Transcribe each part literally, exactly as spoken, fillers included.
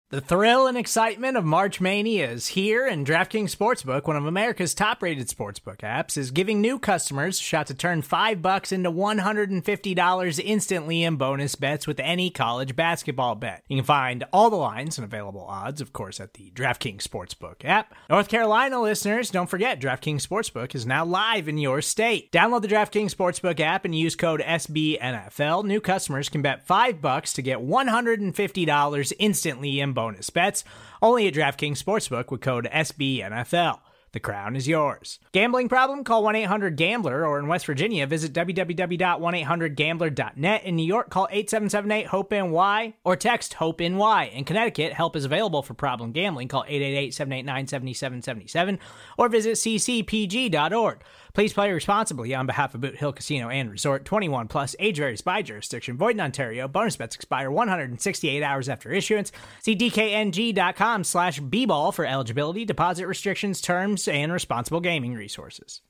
The thrill and excitement of March Mania is here, and DraftKings Sportsbook, one of America's top-rated sportsbook apps, is giving new customers a shot to turn five bucks into one hundred fifty dollars instantly in bonus bets with any college basketball bet. You can find all the lines and available odds, of course, at the DraftKings Sportsbook app. North Carolina listeners, don't forget, DraftKings Sportsbook is now live in your state. Download the DraftKings Sportsbook app and use code S B N F L. New customers can bet five bucks to get one hundred fifty dollars instantly in bonus bets, only at DraftKings Sportsbook with code S B N F L. The crown is yours. Gambling problem? Call one eight hundred gambler, or in West Virginia, visit w w w dot one eight hundred gambler dot net. In New York, call eight seven seven eight hope N Y or text HOPE-NY. In Connecticut, help is available for problem gambling. Call eight eight eight, seven eight nine, seven seven seven seven or visit c c p g dot org. Please play responsibly on behalf of Boot Hill Casino and Resort. twenty-one plus, age varies by jurisdiction. Void in Ontario. Bonus bets expire one hundred sixty-eight hours after issuance. See d k n g dot com slash b ball for eligibility, deposit restrictions, terms, and responsible gaming resources.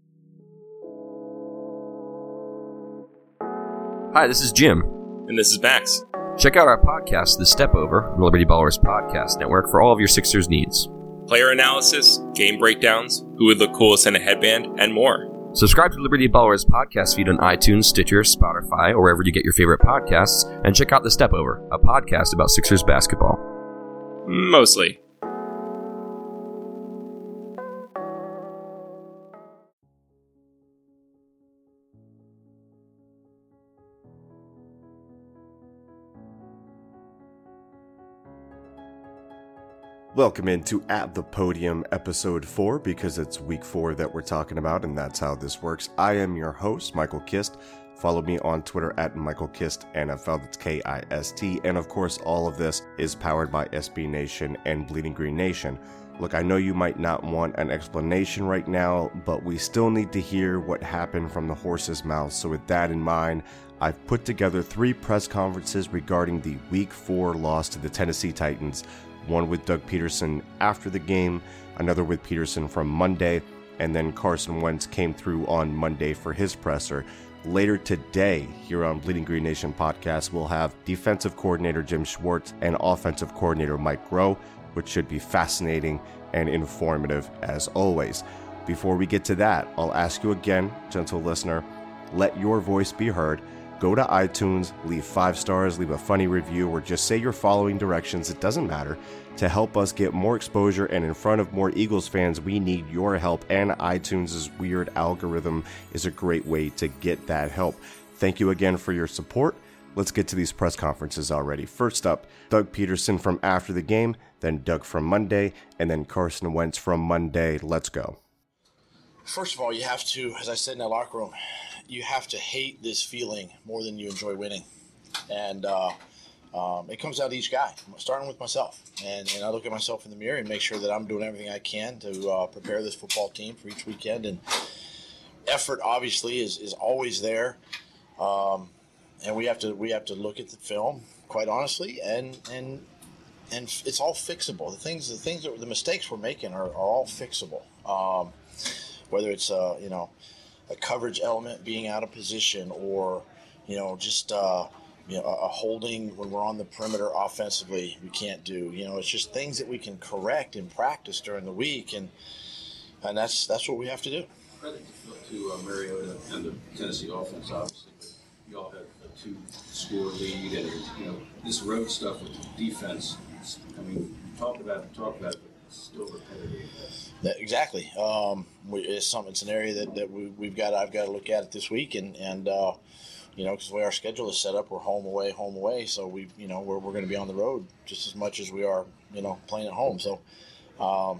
Hi, this is Jim. And this is Max. Check out our podcast, The Step Over, the Liberty Ballers Podcast Network, for all of your Sixers needs. Player analysis, game breakdowns, who would look coolest in a headband, and more. Subscribe to Liberty Ballers podcast feed on iTunes, Stitcher, Spotify, or wherever you get your favorite podcasts, and check out The Step Over, a podcast about Sixers basketball. Mostly. Welcome into At the Podium, episode four, because it's week four that we're talking about, and that's how this works. I am your host, Michael Kist. Follow me on Twitter at Michael Kist N F L, that's K I S T. And of course, all of this is powered by S B Nation and Bleeding Green Nation. Look, I know you might not want an explanation right now, but we still need to hear what happened from the horse's mouth. So with that in mind, I've put together three press conferences regarding the week four loss to the Tennessee Titans. One with Doug Peterson after the game, another with Peterson from Monday, and then Carson Wentz came through on Monday for his presser. Later today, here on Bleeding Green Nation podcast, we'll have defensive coordinator Jim Schwartz and offensive coordinator Mike Groh, which should be fascinating and informative as always. Before we get to that, I'll ask you again, gentle listener, let your voice be heard. Go to iTunes, leave five stars, leave a funny review, or just say you're following directions. It doesn't matter. To help us get more exposure and in front of more Eagles fans, we need your help, and iTunes' weird algorithm is a great way to get that help. Thank you again for your support. Let's get to these press conferences already. First up, Doug Peterson from after the game, then Doug from Monday, and then Carson Wentz from Monday. Let's go. First of all, you have to, as I said in that locker room, you have to hate this feeling more than you enjoy winning. And uh, um, it comes out of each guy, starting with myself. And, and I look at myself in the mirror and make sure that I'm doing everything I can to uh, prepare this football team for each weekend. And effort, obviously, is, is always there. Um, and we have to we have to look at the film, quite honestly, and and and it's all fixable. The things the things that the mistakes we're making are, are all fixable. Um, whether it's uh, you know. a coverage element being out of position, or, you know, just, uh, you know, a holding when we're on the perimeter offensively we can't do. You know, it's just things that we can correct in practice during the week, and and that's that's what we have to do. Credit to uh, Mariota and the Tennessee offense, obviously, but you all had a two-score lead, and, you know, this road stuff with the defense, I mean, talk about it, talk about it, but it's still repetitive. That, exactly. Um, we, it's something. It's an area that, that we, we've got. I've got to look at it this week, and and uh, you know, because the way our schedule is set up, we're home away, home away. So we, you know, we're we're going to be on the road just as much as we are, you know, playing at home. So um,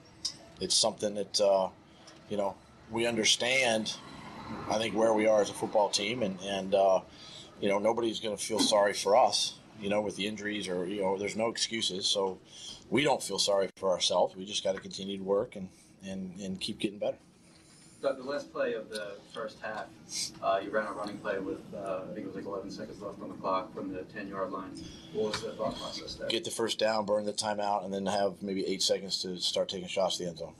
it's something that uh, you know, we understand. I think where we are as a football team, and and uh, you know, nobody's going to feel sorry for us, you know, with the injuries, or, you know, there's no excuses. So we don't feel sorry for ourselves. We just got to continue to work and, and, and keep getting better. Doug, the last play of the first half, uh, you ran a running play with, uh, I think it was like eleven seconds left on the clock from the ten-yard line. What was the thought process there? Get the first down, burn the timeout, and then have maybe eight seconds to start taking shots to the end zone.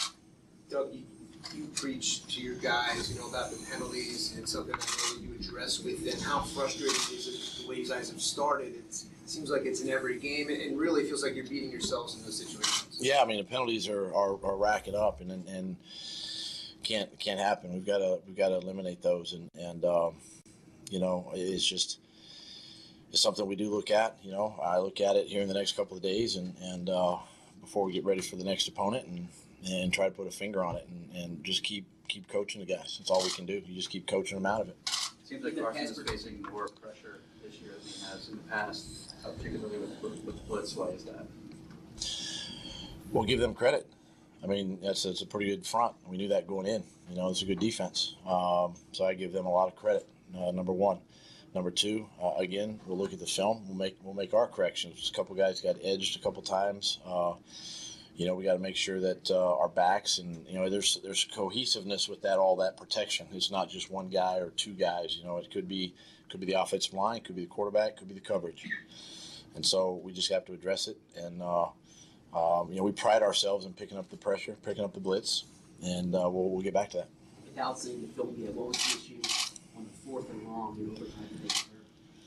Doug, you, you preach to your guys, you know, about the penalties and something I know you address with them. How frustrating is it the way you guys have started? It's, seems like it's in every game, and really feels like you're beating yourselves in those situations. Yeah, I mean the penalties are, are, are racking up, and and can't can't happen. We've got to we've got to eliminate those, and and um, you know it's just it's something we do look at. You know, I look at it here in the next couple of days, and and uh, before we get ready for the next opponent, and and try to put a finger on it, and, and just keep keep coaching the guys. That's all we can do. You just keep coaching them out of it. Seems like Carson is facing more pressure this year than he has in the past, uh, particularly with, with, with blitz. Why is that? We'll give them credit. I mean, that's, that's a pretty good front. We knew that going in. You know, it's a good defense. Um, so I give them a lot of credit, uh, number one. Number two, uh, again, we'll look at the film. We'll make we'll make our corrections. A couple guys got edged a couple times. Uh, you know, we got to make sure that uh, our backs and, you know, there's there's cohesiveness with that, all that protection. It's not just one guy or two guys. You know, it could be could be the offensive line, could be the quarterback, could be the coverage. And so we just have to address it. And, uh, um, you know, we pride ourselves in picking up the pressure, picking up the blitz, and uh, we'll, we'll get back to that. Without seeing the film yet, what was the issue on the fourth and long in overtime to make sure?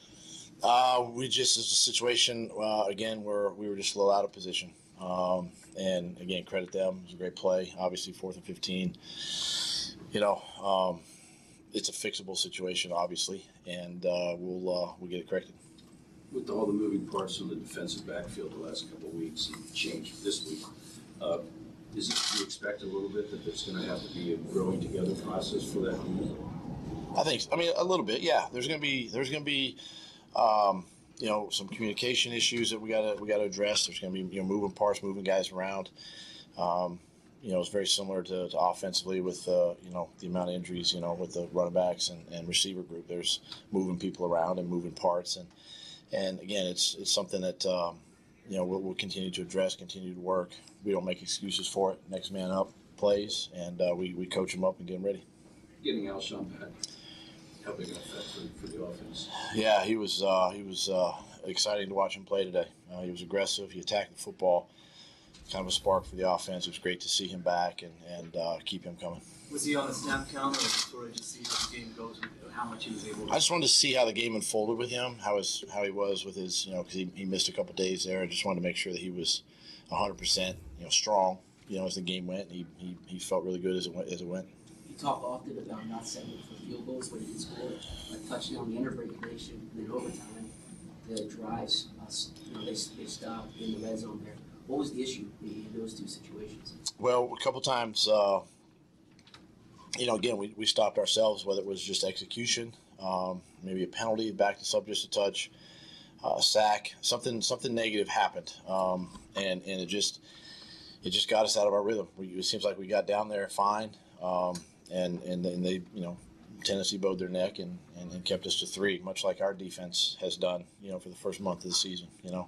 Uh, we just, it's a situation, uh, again, where we were just a little out of position. Um, and, again, credit them. It was a great play. Obviously, fourth and fifteen. You know, um, it's a fixable situation, obviously, and uh, we'll uh, we'll get it corrected. With all the moving parts on the defensive backfield the last couple of weeks and change this week, uh, is it to be expected a little bit that there's going to have to be a growing together process for that unit? I think, I mean, a little bit, yeah. There's going to be, there's going to be, um, you know, some communication issues that we got to we got to address. There's going to be, you know, moving parts, moving guys around. Um, you know, it's very similar to, to offensively with, uh, you know, the amount of injuries, you know, with the running backs and, and receiver group. There's moving people around and moving parts. And, and again, it's it's something that, um, you know, we'll, we'll continue to address, continue to work. We don't make excuses for it. Next man up plays, and uh, we, we coach them up and get them ready. Getting Alshon back, how big an effect for, for the offense? Yeah, he was uh, he was uh, exciting to watch him play today. Uh, he was aggressive. He attacked the football. Kind of a spark for the offense. It was great to see him back and, and uh, keep him coming. Was he on the snap count, or sort of just see how the game goes, and how much he was able to? I just wanted to see how the game unfolded with him, how his how he was with his, you know, because he, he missed a couple days there. I just wanted to make sure that he was one hundred percent, you know, strong, you know, as the game went. He he, he felt really good as it went. As it went. You talk often about not settling for field goals when you can score a touchdown, the integration, and then overtime, the drives, uh, you know, they they stopped in the red zone there. What was the issue in those two situations? Well, a couple times, uh, you know, again, we, we stopped ourselves, whether it was just execution, um, maybe a penalty, backed us up just a touch, uh, a sack, something something negative happened, um, and and it just it just got us out of our rhythm. We, it seems like we got down there fine, um, and and and they, you know, Tennessee bowed their neck and, and, and kept us to three, much like our defense has done, you know, for the first month of the season, you know.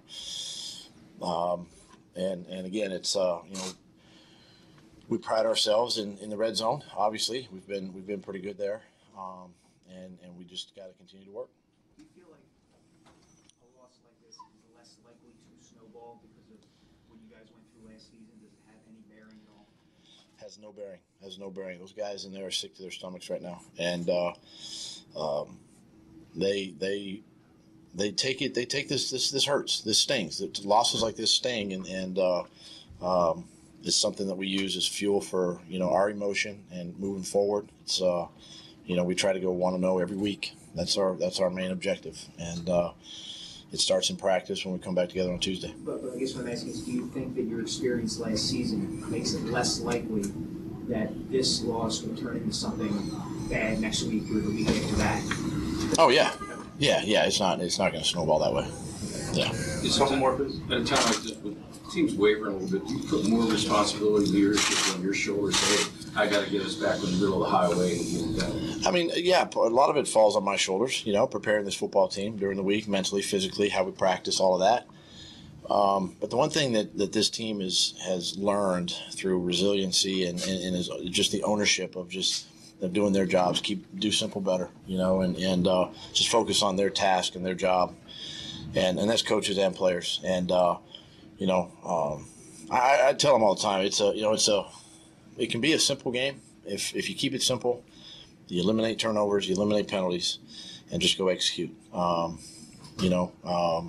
Um, And and again, it's uh, you know, we pride ourselves in, in the red zone. Obviously, we've been we've been pretty good there, um, and and we just got to continue to work. Do you feel like a loss like this is less likely to snowball because of what you guys went through last season? Does it have any bearing at all? Has no bearing. Has no bearing. Those guys in there are sick to their stomachs right now, and uh, um, they they. They take it. They take this. This. This hurts. This stings. The losses like this sting, and and uh, um, it's something that we use as fuel for, you know, our emotion and moving forward. It's uh, you know, we try to go one and zero every week. That's our that's our main objective, and uh, it starts in practice when we come back together on Tuesday. But, but I guess what I'm asking is, do you think that your experience last season makes it less likely that this loss will turn into something bad next week or the week after that? Oh yeah. Yeah, yeah, it's not it's not going to snowball that way. Yeah. Is something more at a time like this, with teams wavering a little bit, do you put more responsibility, leadership on your shoulders? Say, I got to get us back in the middle of the highway and get it done. I mean, yeah, a lot of it falls on my shoulders. You know, preparing this football team during the week, mentally, physically, how we practice, all of that. Um, but the one thing that, that this team is has learned through resiliency and, and, and is just the ownership of just. Of doing their jobs, keep do simple better, you know, and and uh, just focus on their task and their job, and and that's coaches and players, and uh, you know, um, I, I tell them all the time, it's a you know it's a it can be a simple game if if you keep it simple, you eliminate turnovers, you eliminate penalties, and just go execute. Um, you know, um,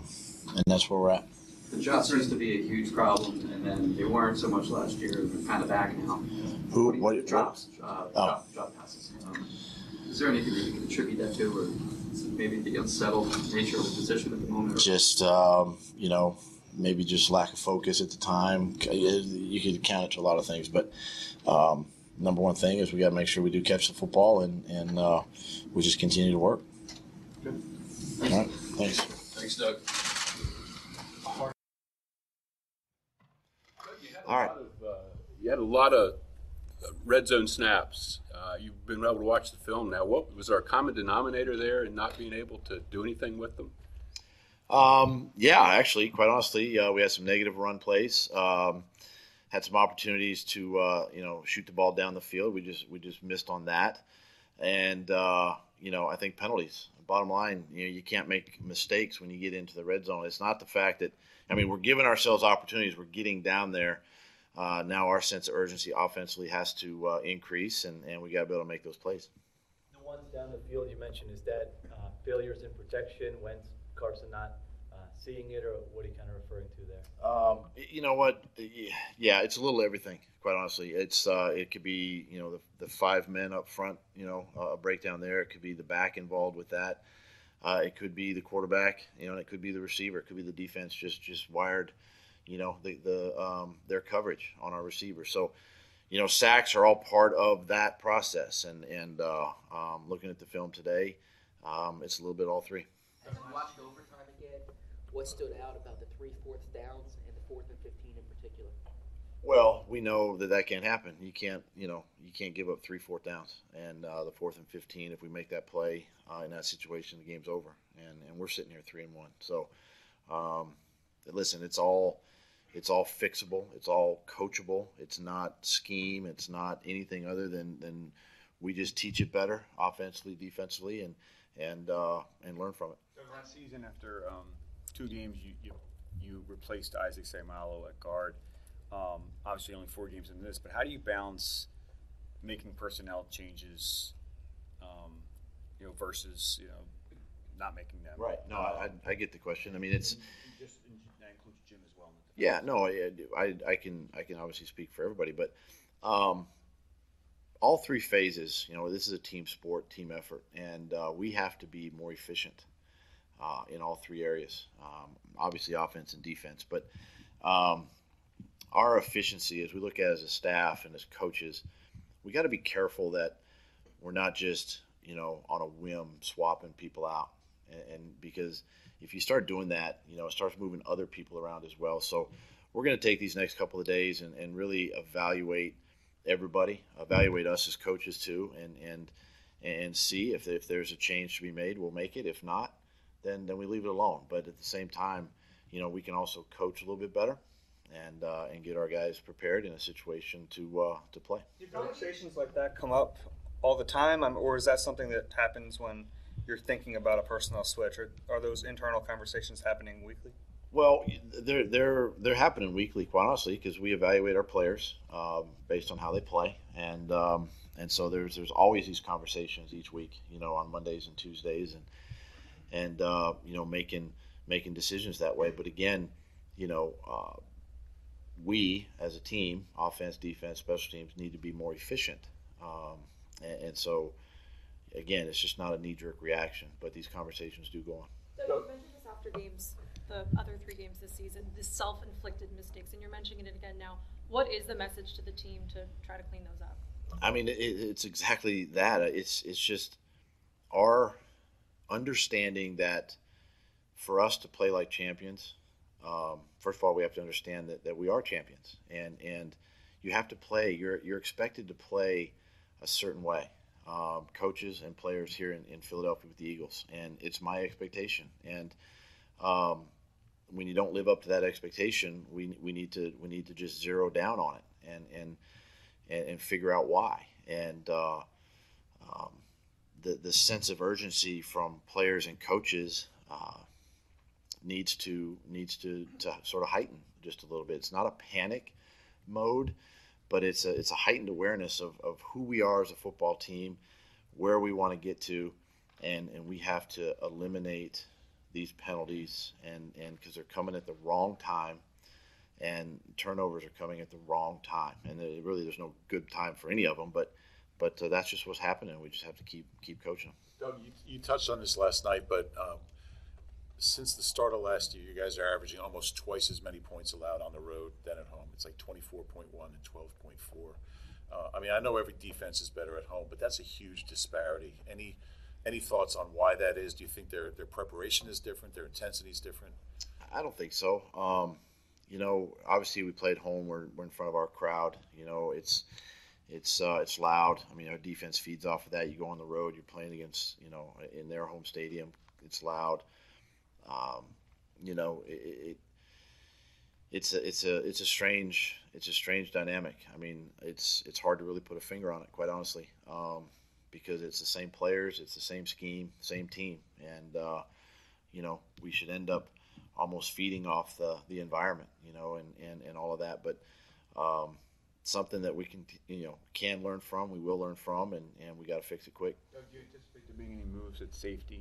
and that's where we're at. The drops used to be a huge problem, and then they weren't so much last year. They're kind of back now. Who? What, What? drops? Uh, Oh. drop, drop passes. Um, is there anything that you can attribute that to, or is it maybe the unsettled nature of the position at the moment? Or? Just um, you know, maybe just lack of focus at the time. You could count it to a lot of things, but um, number one thing is we got to make sure we do catch the football, and and uh, we just continue to work. Good. All right. Thanks. Thanks, Doug. All right. Of, uh, you had a lot of uh, red zone snaps. Uh, you've been able to watch the film now. What was our common denominator there in not being able to do anything with them? Um, yeah, actually, quite honestly, uh, we had some negative run plays. Um, had some opportunities to uh, you know shoot the ball down the field. We just we just missed on that, and uh, you know I think penalties. Bottom line, you know you can't make mistakes when you get into the red zone. It's not the fact that I mean we're giving ourselves opportunities. We're getting down there. Uh, now our sense of urgency offensively has to uh, increase, and, and we got to be able to make those plays. The ones down the field you mentioned, is that uh, failures in protection, Wentz, Carson not uh, seeing it, or what are you kind of referring to there? Um, you know what? Yeah, it's a little everything. Quite honestly, it's uh, it could be you know the, the five men up front, you know, a breakdown there. It could be the back involved with that. Uh, it could be the quarterback, you know, and it could be the receiver. It could be the defense just just wired. You know, the, the um, their coverage on our receivers. So, you know, sacks are all part of that process. And, and uh, um, looking at the film today, um, it's a little bit all three. As you watched overtime again, what stood out about the three fourth downs and the fourth and fifteen in particular? Well, we know that that can't happen. You can't, you know, you can't give up three fourth downs. And uh, the fourth and fifteen, if we make that play uh, in that situation, the game's over. And, and we're sitting here three and one. So, um, listen, it's all – It's all fixable. It's all coachable. It's not scheme. It's not anything other than, than we just teach it better, offensively, defensively, and and uh, and learn from it. So last season, after um, two games, you, you you replaced Isaac Seumalo at guard. Um, obviously, only four games into this, but how do you balance making personnel changes, um, you know, versus you know not making them? Right. No, I, I get the question. I mean, it's. Just that includes Jim as well. Yeah, no, I, I, I can I can obviously speak for everybody, but um, all three phases, you know, this is a team sport, team effort, and uh, we have to be more efficient uh, in all three areas. Um, obviously, offense and defense, but um, our efficiency, as we look at it as a staff and as coaches, we got to be careful that we're not just you know on a whim swapping people out, and, and because. If you start doing that, you know, it starts moving other people around as well. So we're going to take these next couple of days and, and really evaluate everybody, evaluate us as coaches too, and and and see if if there's a change to be made, we'll make it. If not, then then we leave it alone. But at the same time, you know, we can also coach a little bit better and uh, and get our guys prepared in a situation to uh, to play. Do conversations like that come up all the time, or is that something that happens when you're thinking about a personnel switch, or are those internal conversations happening weekly? Well, they're they're they're happening weekly, quite honestly, because we evaluate our players um, based on how they play, and um, and so there's there's always these conversations each week, you know, on Mondays and Tuesdays, and and uh, you know making making decisions that way. But again, you know, uh, we as a team, offense, defense, special teams, need to be more efficient, um, and, and so. Again, it's just not a knee-jerk reaction, but these conversations do go on. So you mentioned this after games, the other three games this season, this self-inflicted mistakes, and you're mentioning it again now. What is the message to the team to try to clean those up? I mean, it, it's exactly that. It's it's just our understanding that for us to play like champions, um, first of all, we have to understand that, that we are champions, and and you have to play. You're you're expected to play a certain way. Um, coaches and players here in, in Philadelphia with the Eagles, and it's my expectation. And um, when you don't live up to that expectation, we we need to we need to just zero down on it and and and, and figure out why. And uh, um, the the sense of urgency from players and coaches uh, needs to needs to, to sort of heighten just a little bit. It's not a panic mode. But it's a it's a heightened awareness of, of who we are as a football team, where we want to get to, and, and we have to eliminate these penalties, and and because they're coming at the wrong time, and turnovers are coming at the wrong time, and there, really there's no good time for any of them, but but uh, that's just what's happening. We just have to keep keep coaching them. Doug, you, you touched on this last night, but um, since the start of last year, you guys are averaging almost twice as many points allowed on the road than at home. It's like twenty-four point one and twelve point four. Uh, I mean, I know every defense is better at home, but that's a huge disparity. Any any thoughts on why that is? Do you think their their preparation is different, their intensity is different? I don't think so. Um, you know, obviously we played home. We're, we're in front of our crowd. You know, it's it's uh, it's loud. I mean, our defense feeds off of that. You go on the road, you're playing against, you know, in their home stadium. It's loud. Um, you know, it, it it's a it's a it's a strange it's a strange dynamic. I mean, it's it's hard to really put a finger on it, quite honestly, um, because it's the same players, it's the same scheme, same team, and uh, you know, we should end up almost feeding off the, the environment, you know, and, and, and all of that. But um, something that we can, you know, can learn from, we will learn from, and, and we got to fix it quick. Doug, do you anticipate there being any moves at safety?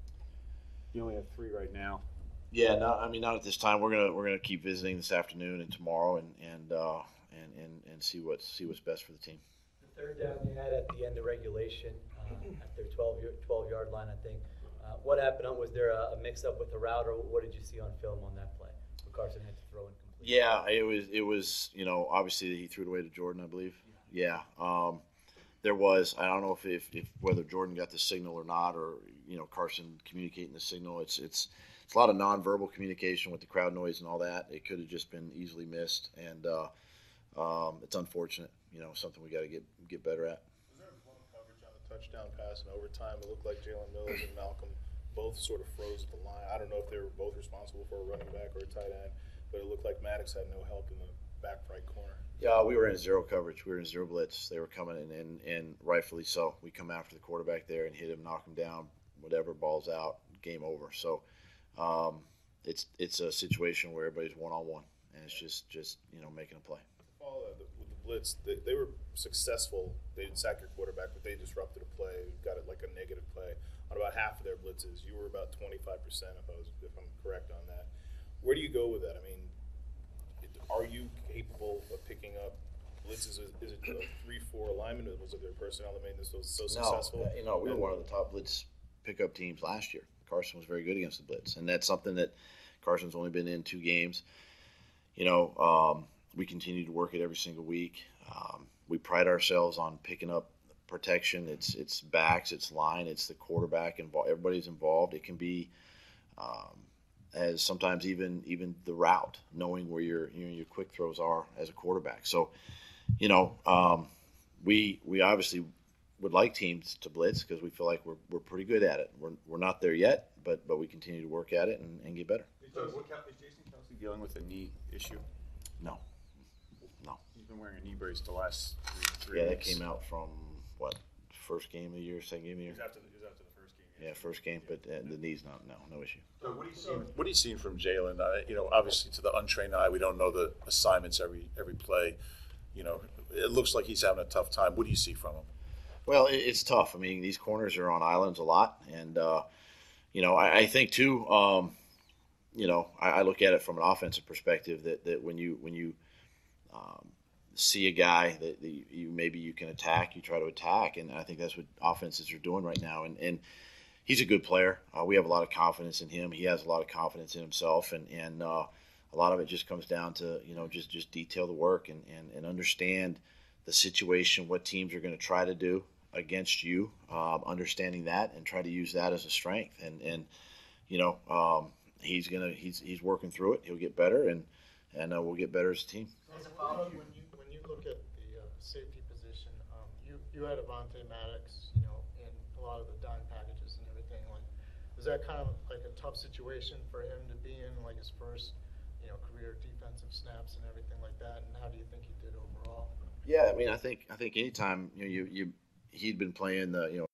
You only have three right now. Yeah, no, I mean, not at this time. We're gonna we're gonna keep visiting this afternoon and tomorrow, and and uh, and, and and see what see what's best for the team. The third down you had at the end of regulation, uh, at their twelve yard line, I think. Uh, what happened? Was there a, a mix-up with the route, or what did you see on film on that play? Where Carson had to throw incomplete. Yeah, it was it was you know, obviously he threw it away to Jordan, I believe. Yeah, um, there was. I don't know if, if if whether Jordan got the signal or not, or you know, Carson communicating the signal. It's it's it's a lot of nonverbal communication with the crowd noise and all that. It could have just been easily missed, and uh, um, it's unfortunate. You know, something we got to get get better at. Touchdown pass in overtime. It looked like Jalen Mills and Malcolm both sort of froze at the line. I don't know if they were both responsible for a running back or a tight end, but it looked like Maddox had no help in the back right corner. Yeah, we were in zero coverage. We were in zero blitz. They were coming in, and, and rightfully so. We come after the quarterback there and hit him, knock him down, whatever, ball's out, game over. So um, it's it's a situation where everybody's one-on-one, and it's just, just you know, making a play. Follow that, with the blitz, they, they were successful. They didn't sack your quarterback, but they disrupted a play, got it like a negative play on about half of their blitzes. You were about twenty-five percent, if I was, if I'm correct on that. Where do you go with that? I mean, are you capable of picking up blitzes? Is, is it a three four alignment? Was it their personnel that made this so, so successful? No, you know, we were one of the top blitz pickup teams last year. Carson was very good against the blitz, and that's something that Carson's only been in two games. You know, um, we continue to work it every single week. Um, we pride ourselves on picking up protection. It's it's backs, it's line, it's the quarterback involved. Everybody's involved. It can be um, as sometimes even even the route, knowing where your you know, your quick throws are as a quarterback. So, you know, um, we we obviously would like teams to blitz because we feel like we're we're pretty good at it. We're we're not there yet, but but we continue to work at it and, and get better. Is Jason Kelsey dealing with a knee issue? No. No. He's been wearing a knee brace the last three, three Yeah, weeks. that came out from, what, first game of the year, second game of the year? It was after the, it was after the first game. Yeah, first game, but uh, the knee's not, no, no issue. So what are you seeing? What are you seeing from Jalen? Uh, you know, obviously to the untrained eye, we don't know the assignments every every play. You know, it looks like he's having a tough time. What do you see from him? Well, it, it's tough. I mean, these corners are on islands a lot, and uh, you know, I, I think too. Um, you know, I, I look at it from an offensive perspective that, that when you when you um, see a guy that, that you maybe you can attack, you try to attack, and I think that's what offenses are doing right now. And and he's a good player. Uh, we have a lot of confidence in him. He has a lot of confidence in himself, and and uh, a lot of it just comes down to you know just just detail the work and and, and understand the situation, what teams are going to try to do against you, um, understanding that and try to use that as a strength. And and you know um, he's gonna he's he's working through it. He'll get better, and and uh, we'll get better as a team. As a follow-up, when you when you look at the uh, safety position, um, you you had Avonte Maddox, you know, in a lot of the dime packages and everything. Like, was that kind of like a tough situation for him to be in, like his first, you know, career defensive snaps and everything like that? And how do you think he did overall? Yeah, I mean, I think I think anytime you know you you he'd been playing the you know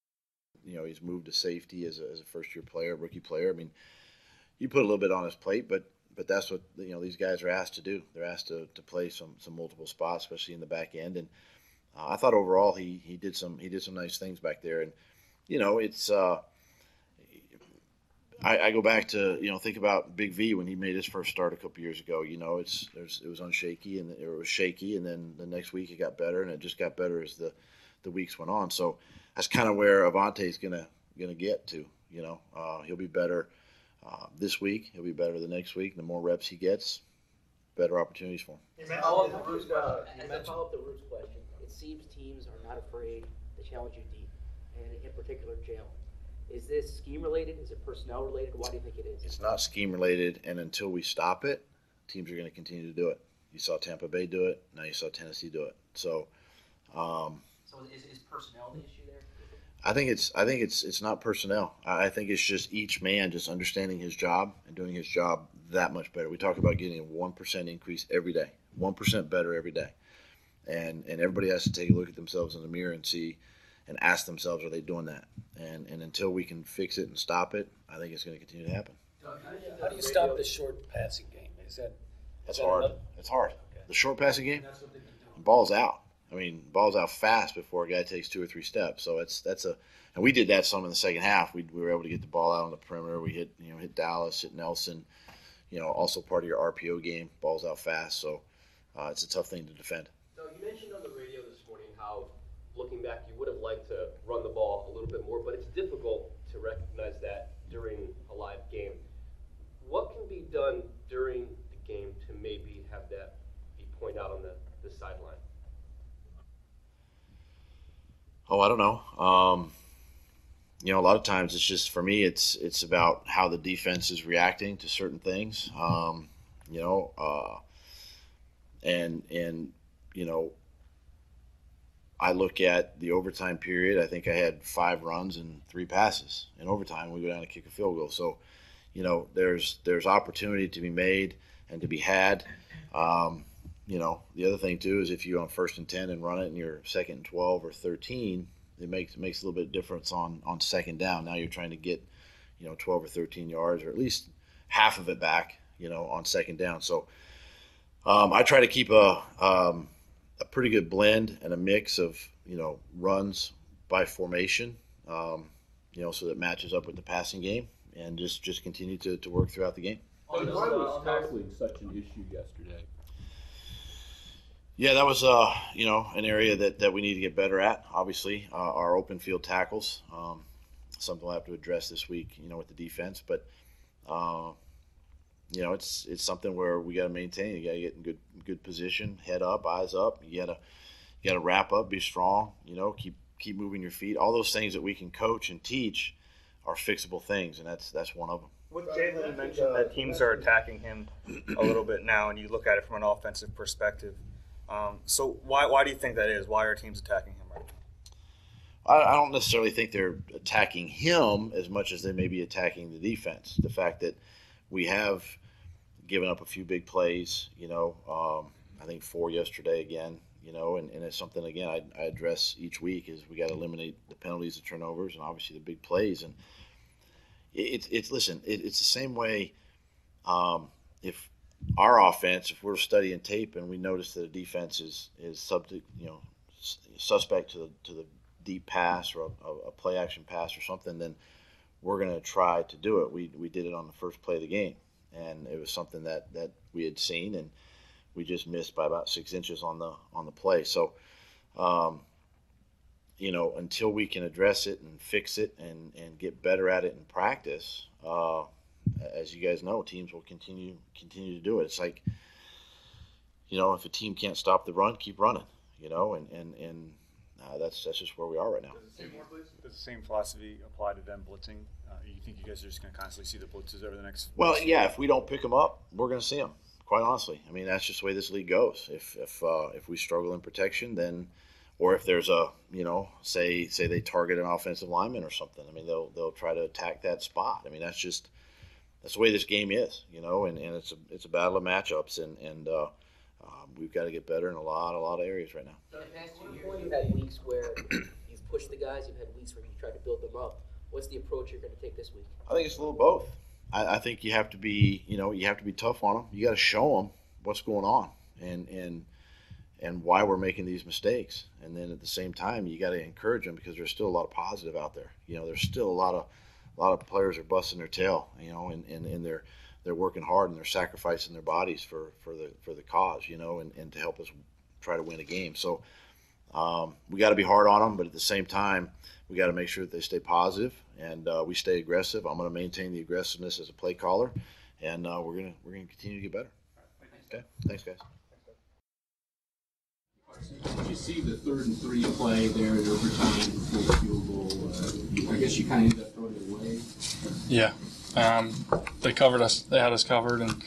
you know he's moved to safety as a, as a first year player, rookie player. I mean, you put a little bit on his plate, but. But that's what you know these guys are asked to do. They're asked to, to play some, some multiple spots, especially in the back end. And uh, I thought overall he, he did some he did some nice things back there. And you know it's uh, I, I go back to, you know, think about Big V when he made his first start a couple years ago. You know, it's there's it was unshaky and it was shaky, and then the next week it got better, and it just got better as the, the weeks went on. So that's kind of where Avante's gonna gonna get to. You know, uh, he'll be better uh, this week. He'll be better the next week. The more reps he gets, better opportunities for him. Follow up the Roots, uh, as I follow up the Roots question, it seems teams are not afraid to challenge you deep, and in particular, Jalen. Is this scheme related? Is it personnel related? Why do you think it is? It's not scheme related, and until we stop it, teams are going to continue to do it. You saw Tampa Bay do it. Now you saw Tennessee do it. So, um, so is, is personnel the issue there? I think it's I think it's it's not personnel. I think it's just each man just understanding his job and doing his job that much better. We talk about getting a one percent increase every day, one percent better every day, and and everybody has to take a look at themselves in the mirror and see. And ask themselves, are they doing that? And and until we can fix it and stop it, I think it's going to continue to happen. How do you stop the short passing game? Is that That's is that hard. another- It's hard. Okay. The short passing game, That's what they've been doing. ball's out. I mean, ball's out fast before a guy takes two or three steps. So it's that's a and we did that some in the second half. We we were able to get the ball out on the perimeter. We hit you know hit Dallas, hit Nelson. You know, also part of your R P O game. Ball's out fast, so uh, it's a tough thing to defend. So you mentioned on the radio this morning how, looking back, you would have liked to run the ball a little bit more, but it's difficult to recognize that during a live game. What can be done during the game to maybe have that be pointed out on the, the sideline? Oh, I don't know. Um, you know, a lot of times it's just, for me, it's it's about how the defense is reacting to certain things. Um, you know, uh, and and you know. I look at the overtime period. I think I had five runs and three passes. In overtime, we go down to kick a field goal. So, you know, there's there's opportunity to be made and to be had. Um, you know, the other thing too is if you're on first and ten and run it and you're second and twelve or thirteen, it makes it makes a little bit of difference on on second down. Now you're trying to get, you know, twelve or thirteen yards or at least half of it back, you know, on second down. So um, I try to keep a um, a pretty good blend and a mix of, you know, runs by formation, um, you know, so that matches up with the passing game, and just, just continue to, to work throughout the game. Why was tackling such an issue yesterday? Yeah, that was, uh, you know, an area that, that we need to get better at, obviously, uh, our open field tackles, um, something we'll have to address this week, you know, with the defense. But, uh, you know, it's it's something where we got to maintain. You got to get in good good position, head up, eyes up. You got to you got to wrap up, be strong. You know, keep keep moving your feet. All those things that we can coach and teach are fixable things, and that's that's one of them. With Jalen, you mentioned that teams are attacking him a little bit now, and you look at it from an offensive perspective. Um, so why why do you think that is? Why are teams attacking him right now? I, I don't necessarily think they're attacking him as much as they may be attacking the defense. The fact that we have given up a few big plays, you know, um, I think four yesterday again, you know, and, and it's something, again, I, I address each week is we got to eliminate the penalties, the turnovers, and obviously the big plays. And it's, it, it's listen, it, it's the same way um, if our offense, if we're studying tape and we notice that a defense is, is subject, you know, suspect to the, to the deep pass or a, a play action pass or something, then we're going to try to do it. We we did it on the first play of the game, and it was something that, that we had seen, and we just missed by about six inches on the on the play. So, um, you know, until we can address it and fix it and, and get better at it in practice, uh, as you guys know, teams will continue continue to do it. It's like, you know, if a team can't stop the run, keep running. You know, and and and uh, that's that's just where we are right now. Does the same philosophy apply to them blitzing? Uh, you think you guys are just going to constantly see the blitzes over the next? Well, yeah. If we don't pick them up, we're going to see them. Quite honestly, I mean that's just the way this league goes. If if uh, if we struggle in protection, then, or if there's a you know say say they target an offensive lineman or something, I mean they'll they'll try to attack that spot. I mean that's just that's the way this game is, you know, and, and it's a it's a battle of matchups, and and uh, um, we've got to get better in a lot a lot of areas right now. In the past two years, you've had weeks where you've pushed the guys. You've had weeks where you tried to build them up. What's the approach you're going to take this week? I think it's a little both. I, I think you have to be, you know, you have to be tough on them. You got to show them what's going on and and and why we're making these mistakes. And then at the same time, you got to encourage them because there's still a lot of positive out there. You know, there's still a lot of a lot of players are busting their tail, you know, and, and, and they're they're working hard and they're sacrificing their bodies for, for the for the cause, you know, and, and to help us try to win a game. So um, we got to be hard on them, but at the same time, we got to make sure that they stay positive and uh, we stay aggressive. I'm going to maintain the aggressiveness as a play caller, and uh, we're gonna we're gonna continue to get better. Okay, thanks, guys. Did you see the third and three play there in overtime for the field goal? Uh, I guess you kind of ended up throwing it away. Yeah, um, they covered us. They had us covered, and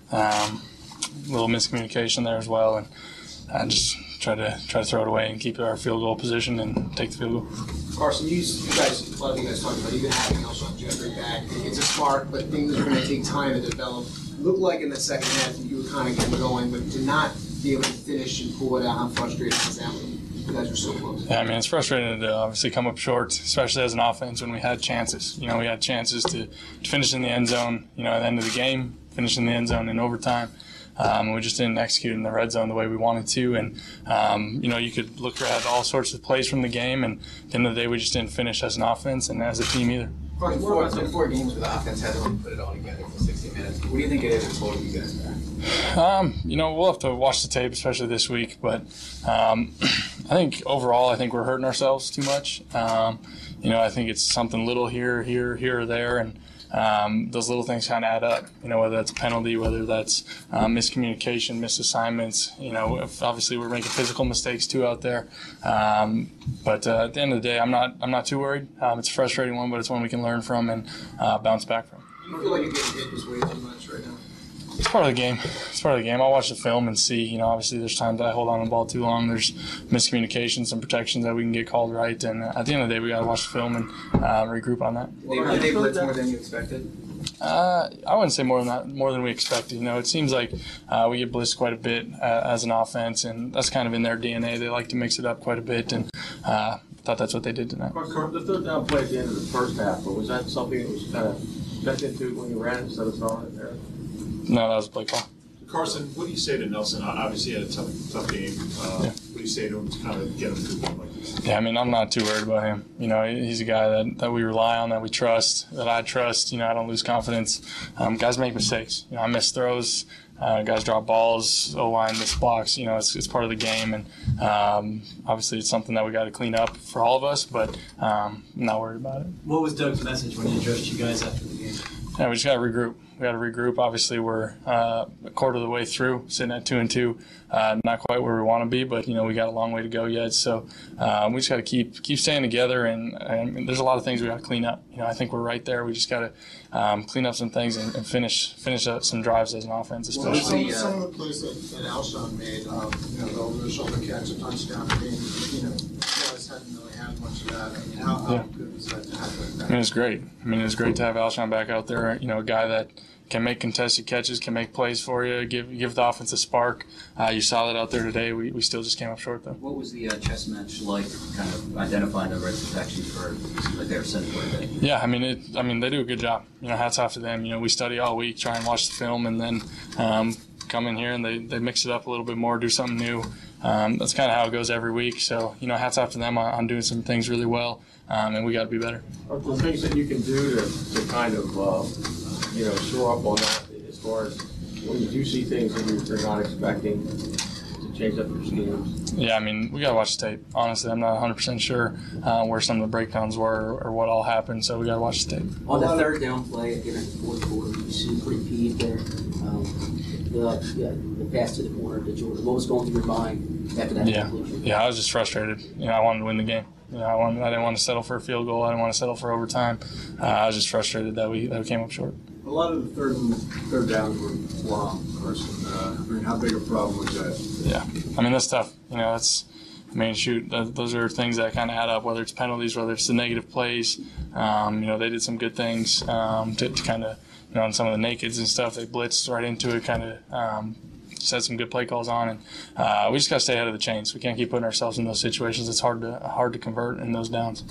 um, a little miscommunication there as well. And I just tried to try to throw it away and keep our field goal position and take the field goal. Carson, you, you guys, a lot of you guys talked about even having Alshon Jeffrey back. It's a spark, but things are going to take time to develop. Looked like in the second half you were kind of getting going, but to not be able to finish and pull it out, how frustrating is that when you guys are so close? Yeah, I mean, it's frustrating to obviously come up short, especially as an offense when we had chances. You know, we had chances to, to finish in the end zone, you know, at the end of the game, finish in the end zone in overtime. Um, we just didn't execute in the red zone the way we wanted to. And, um, you know, you could look at all sorts of plays from the game, and at the end of the day, we just didn't finish as an offense and as a team either. In four, in four games where the offense hasn't really put it all together for sixty minutes, what do you think it is for you guys back? Um, you know, we'll have to watch the tape, especially this week. But um, I think overall, I think we're hurting ourselves too much. Um, you know, I think it's something little here, here, here, or there, and um, those little things kind of add up. You know, whether that's a penalty, whether that's um, miscommunication, misassignments. You know, if obviously we're making physical mistakes too out there. Um, but uh, at the end of the day, I'm not I'm not too worried. Um, it's a frustrating one, but it's one we can learn from and uh, bounce back from. Do you feel like you're getting hit this way too much right now? It's part of the game. It's part of the game. I'll watch the film and see. You know, obviously there's times that I hold on to the ball too long. There's miscommunications and protections that we can get called right. And at the end of the day, we got to watch the film and uh, regroup on that. Did they blitz more than you expected? Uh, I wouldn't say more than that, more than we expected. You know, it seems like uh, we get blitzed quite a bit uh, as an offense, and that's kind of in their D N A. They like to mix it up quite a bit, and uh, I thought that's what they did tonight. The third down play at the end of the first half, but was that something that was kind of built into when you ran it instead of throwing it there? No, that was a play call. Carson, what do you say to Nelson? Obviously, he had a tough, tough game. Uh, yeah. What do you say to him to kind of get him through a game like this? Yeah, I mean, I'm not too worried about him. You know, he's a guy that, that we rely on, that we trust, that I trust. You know, I don't lose confidence. Um, guys make mistakes. You know, I miss throws. Uh, guys drop balls. O-line miss blocks. You know, it's, it's part of the game. And um, obviously, it's something that we got to clean up for all of us, but um, I'm not worried about it. What was Doug's message when he addressed you guys after the game? Yeah, we just got to regroup. We got to regroup. Obviously, we're uh, a quarter of the way through, sitting at two and two. Uh, not quite where we want to be, but you know we got a long way to go yet. So um, we just got to keep keep staying together. And, and there's a lot of things we got to clean up. You know, I think we're right there. We just got to um, clean up some things and, and finish finish up some drives as an offense, especially. Well, some, some of the plays that, that Alshon made, um, you know, the over the shoulder catch, a touchdown. I mean, you know, you guys hadn't really had much of that. I mean, how, how yeah. good was that to have like that? I mean, it's great. I mean, it's great to have Alshon back out there. You know, a guy that can make contested catches, can make plays for you, give give the offense a spark. Uh, you saw that out there today. We, we still just came up short, though. What was the uh, chess match like, kind of identifying the right protection for, like they were sent for today? Yeah, I mean, it, I mean, they do a good job. You know, hats off to them. You know, we study all week, try and watch the film, and then um, come in here and they, they mix it up a little bit more, do something new. Um, that's kind of how it goes every week. So, you know, hats off to them on, on doing some things really well, um, and we got to be better. Are there things that you can do to, to kind of, uh, you know, shore up on that as far as when you do see things that you're, you're not expecting to change up your schemes? Yeah, I mean, we got to watch the tape. Honestly, I'm not one hundred percent sure uh, where some of the breakdowns were or, or what all happened, so we got to watch the tape. On the third down play, again at the fourth quarter, you seemed pretty peeved there. Um, the, yeah, the pass to the corner to Jordan. What was going through your mind after that yeah. conclusion? Yeah, I was just frustrated. You know, I wanted to win the game. You know, I, wanted, I didn't want to settle for a field goal. I didn't want to settle for overtime. Uh, I was just frustrated that we that we came up short. A lot of the third and third downs were long, Carson. Uh, I mean, how big a problem was that? Yeah, I mean that's tough. You know, that's. I mean, shoot, th- those are things that kind of add up. Whether it's penalties, whether it's the negative plays. Um, you know, they did some good things um, to, to kind of, you know, on some of the nakeds and stuff. They blitzed right into it, kind of. Um, Set some good play calls on, and uh, we just got to stay ahead of the chains. We can't keep putting ourselves in those situations. It's hard to hard to convert in those downs.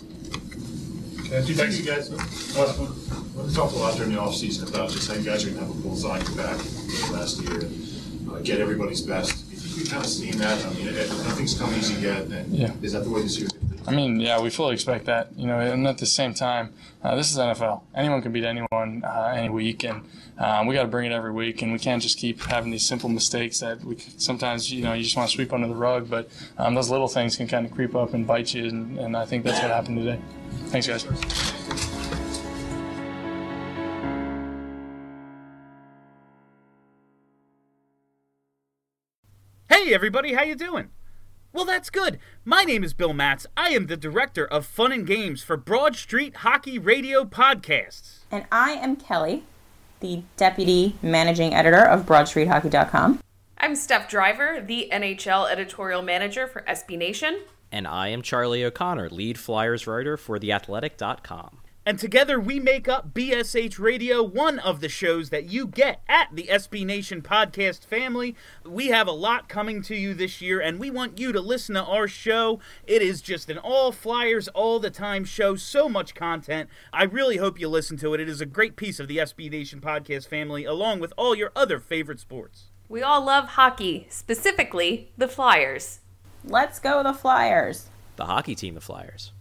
Uh, do you think you guys, well, we talked a lot during the offseason about just how you guys are going to have a bullseye on your back last year and uh, get everybody's best. Do you think you've kind of seen that? I mean, nothing's come easy yet, and yeah. is that the way this year's going to be? I mean, yeah, we fully expect that. You know, and at the same time, uh, this is N F L. Anyone can beat anyone uh, any week, and um, we got to bring it every week. And we can't just keep having these simple mistakes that we sometimes, you know, you just want to sweep under the rug. But um, those little things can kind of creep up and bite you, and, and I think that's what happened today. Thanks, guys. Hey, everybody, how you doing? Well, that's good. My name is Bill Matz. I am the director of Fun and Games for Broad Street Hockey Radio Podcasts. And I am Kelly, the deputy managing editor of broad street hockey dot com. I'm Steph Driver, the N H L editorial manager for S B Nation. And I am Charlie O'Connor, lead Flyers writer for the athletic dot com. And together we make up B S H Radio, one of the shows that you get at the S B Nation podcast family. We have a lot coming to you this year, and we want you to listen to our show. It is just an all Flyers, all the time show, so much content. I really hope you listen to it. It is a great piece of the S B Nation podcast family, along with all your other favorite sports. We all love hockey, specifically the Flyers. Let's go the Flyers. The hockey team, the Flyers.